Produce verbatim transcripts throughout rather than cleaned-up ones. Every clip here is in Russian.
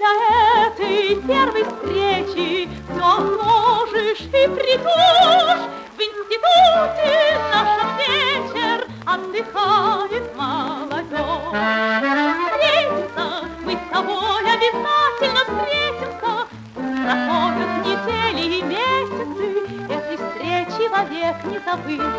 для этой первой встречи все отложишь и придешь. В институте нашем вечер отдыхает молодежь. Встретимся мы с тобой, обязательно встретимся. Пусть проходят недели и месяцы, этой встречи вовек не забыть.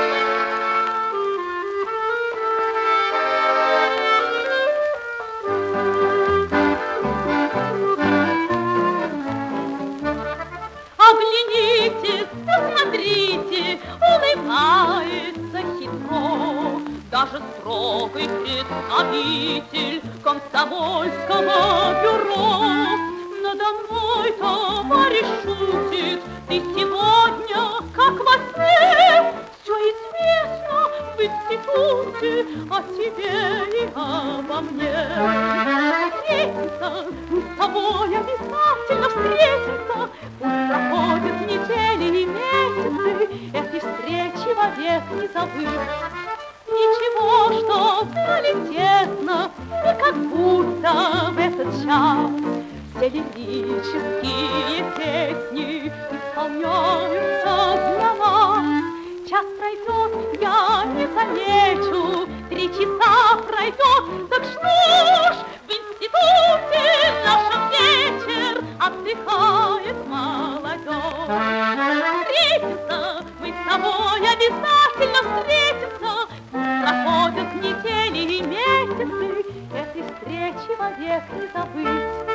Оглянитесь, посмотрите, улыбается хитро даже строгий представитель комсомольского бюро. Надо мной товарищ шутит, ты сегодня, как во сне, все известно в институте о тебе и обо мне. Встретимся, мы с тобой обязательно встретимся. Пусть проходят недели и месяцы, этой встречи вовек не забыть. Ничего, что вдали тесно, и как будто в этот час все лирические песни исполняются для нас. Час пройдет, я не замечу, три часа пройдет, так что ж, в институте нашем вечер отдыхает молодежь. Встретимся, мы с тобой обязательно встретимся. Пусть проходят недели и месяцы, этой встречи вовек не забыть.